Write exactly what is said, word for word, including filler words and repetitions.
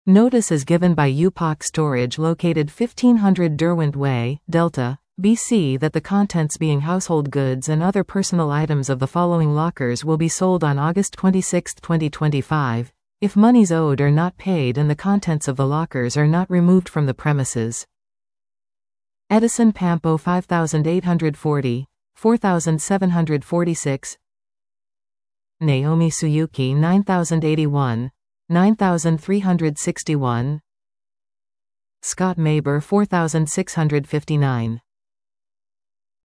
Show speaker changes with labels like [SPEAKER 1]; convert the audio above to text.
[SPEAKER 1] Notice is given by U P O C Storage located fifteen hundred Derwent Way, Delta, B C that the contents being household goods and other personal items of the following lockers will be sold on August twenty-sixth twenty twenty-five, if monies owed are not paid and the contents of the lockers are not removed from the premises. Edison Pampo five thousand eight hundred forty, four thousand seven hundred forty-six, Naomi Suyuki nine thousand eighty-one, nine thousand three hundred sixty-one, Scott Maber four thousand six hundred fifty-nine.